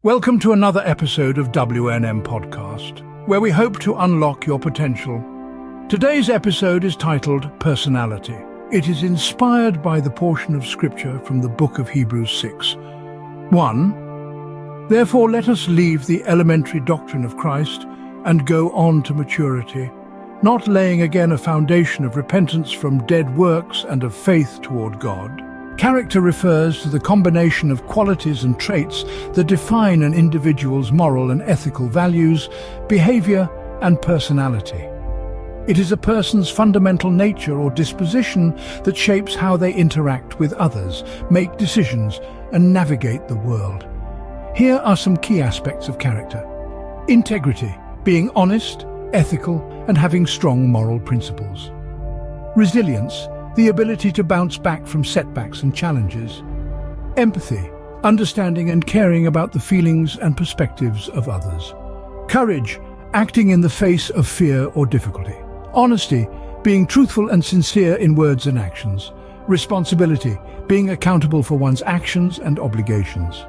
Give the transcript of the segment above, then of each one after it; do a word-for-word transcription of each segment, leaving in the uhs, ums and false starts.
Welcome to another episode of W N M Podcast, where we hope to unlock your potential. Today's episode is titled Personality. It is inspired by the portion of Scripture from the book of Hebrews six. one. Therefore let us leave the elementary doctrine of Christ and go on to maturity, not laying again a foundation of repentance from dead works and of faith toward God. Character refers to the combination of qualities and traits that define an individual's moral and ethical values, behavior, and personality. It is a person's fundamental nature or disposition that shapes how they interact with others, make decisions, and navigate the world. Here are some key aspects of character. Integrity, being honest, ethical, and having strong moral principles. Resilience, the ability to bounce back from setbacks and challenges. Empathy, understanding and caring about the feelings and perspectives of others. Courage, acting in the face of fear or difficulty. Honesty, being truthful and sincere in words and actions. Responsibility, being accountable for one's actions and obligations.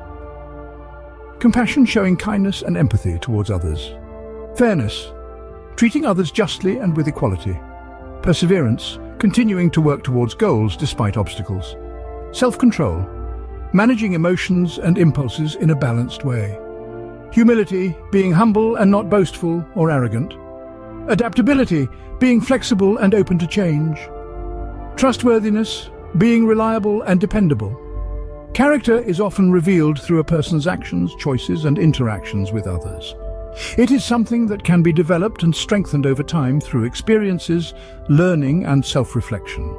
Compassion, showing kindness and empathy towards others. Fairness, treating others justly and with equality. Perseverance, continuing to work towards goals despite obstacles. Self-control, managing emotions and impulses in a balanced way. Humility, being humble and not boastful or arrogant. Adaptability, being flexible and open to change. Trustworthiness, being reliable and dependable. Character is often revealed through a person's actions, choices, and interactions with others. It is something that can be developed and strengthened over time through experiences, learning, and self-reflection.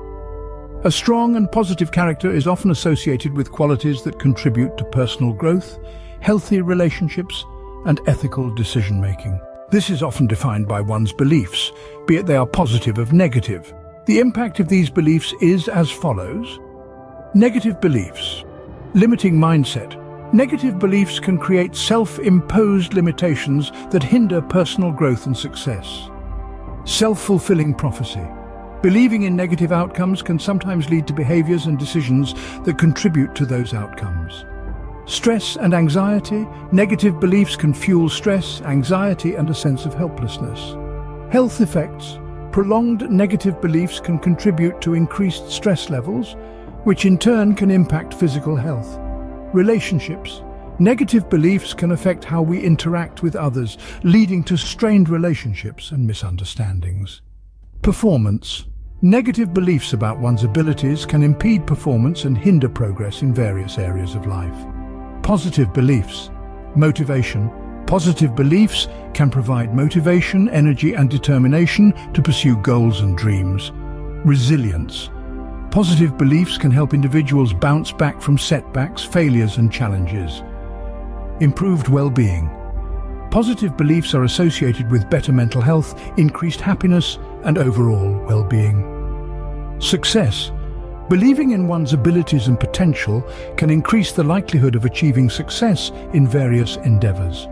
A strong and positive character is often associated with qualities that contribute to personal growth, healthy relationships, and ethical decision-making. This is often defined by one's beliefs, be it they are positive or negative. The impact of these beliefs is as follows. Negative beliefs. Limiting mindset. Negative beliefs can create self-imposed limitations that hinder personal growth and success. Self-fulfilling prophecy. Believing in negative outcomes can sometimes lead to behaviors and decisions that contribute to those outcomes. Stress and anxiety. Negative beliefs can fuel stress, anxiety, and a sense of helplessness. Health effects. Prolonged negative beliefs can contribute to increased stress levels, which in turn can impact physical health. Relationships. Negative beliefs can affect how we interact with others, leading to strained relationships and misunderstandings. Performance. Negative beliefs about one's abilities can impede performance and hinder progress in various areas of life. Positive beliefs. Motivation. Positive beliefs can provide motivation, energy, and determination to pursue goals and dreams. Resilience. Positive beliefs can help individuals bounce back from setbacks, failures, and challenges. Improved well-being. Positive beliefs are associated with better mental health, increased happiness, and overall well-being. Success. Believing in one's abilities and potential can increase the likelihood of achieving success in various endeavors.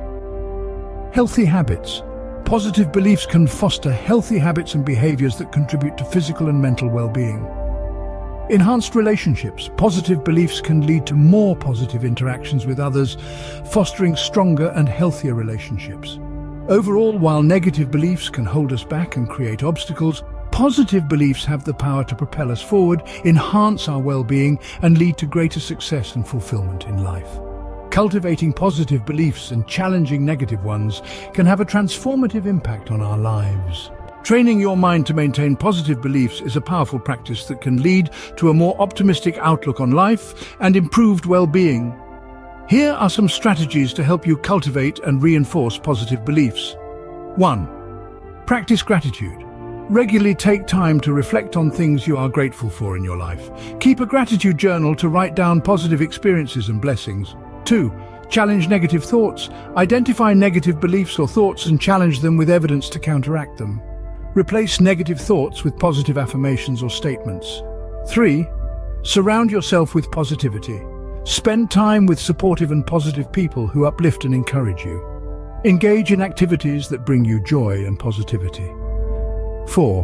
Healthy habits. Positive beliefs can foster healthy habits and behaviors that contribute to physical and mental well-being. Enhanced relationships. Positive beliefs can lead to more positive interactions with others, fostering stronger and healthier relationships. Overall, while negative beliefs can hold us back and create obstacles, positive beliefs have the power to propel us forward, enhance our well-being, and lead to greater success and fulfillment in life. Cultivating positive beliefs and challenging negative ones can have a transformative impact on our lives. Training your mind to maintain positive beliefs is a powerful practice that can lead to a more optimistic outlook on life and improved well-being. Here are some strategies to help you cultivate and reinforce positive beliefs. one. Practice gratitude. Regularly take time to reflect on things you are grateful for in your life. Keep a gratitude journal to write down positive experiences and blessings. two. Challenge negative thoughts. Identify negative beliefs or thoughts and challenge them with evidence to counteract them. Replace negative thoughts with positive affirmations or statements. three. Surround yourself with positivity. Spend time with supportive and positive people who uplift and encourage you. Engage in activities that bring you joy and positivity. four.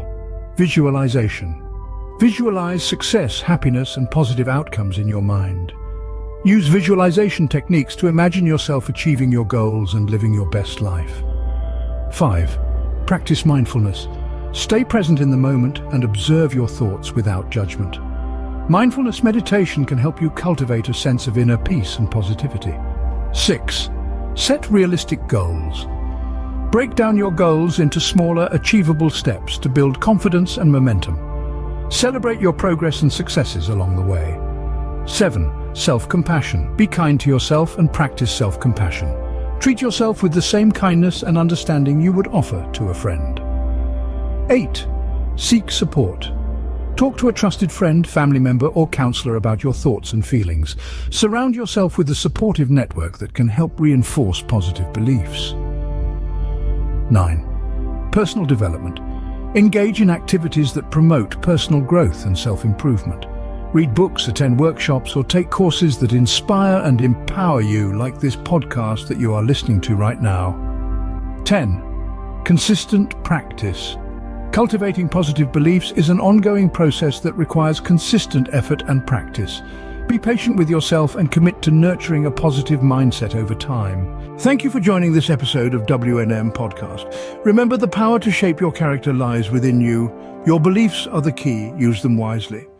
Visualization. Visualize success, happiness, and positive outcomes in your mind. Use visualization techniques to imagine yourself achieving your goals and living your best life. five. Practice mindfulness. Stay present in the moment and observe your thoughts without judgment. Mindfulness meditation can help you cultivate a sense of inner peace and positivity. six. Set realistic goals. Break down your goals into smaller, achievable steps to build confidence and momentum. Celebrate your progress and successes along the way. seven. Self-compassion. Be kind to yourself and practice self-compassion. Treat yourself with the same kindness and understanding you would offer to a friend. eight. Seek support. Talk to a trusted friend, family member, or counselor about your thoughts and feelings. Surround yourself with a supportive network that can help reinforce positive beliefs. nine. Personal development. Engage in activities that promote personal growth and self-improvement. Read books, attend workshops, or take courses that inspire and empower you, like this podcast that you are listening to right now. ten. Consistent practice. Cultivating positive beliefs is an ongoing process that requires consistent effort and practice. Be patient with yourself and commit to nurturing a positive mindset over time. Thank you for joining this episode of W N M Podcast. Remember, the power to shape your character lies within you. Your beliefs are the key. Use them wisely.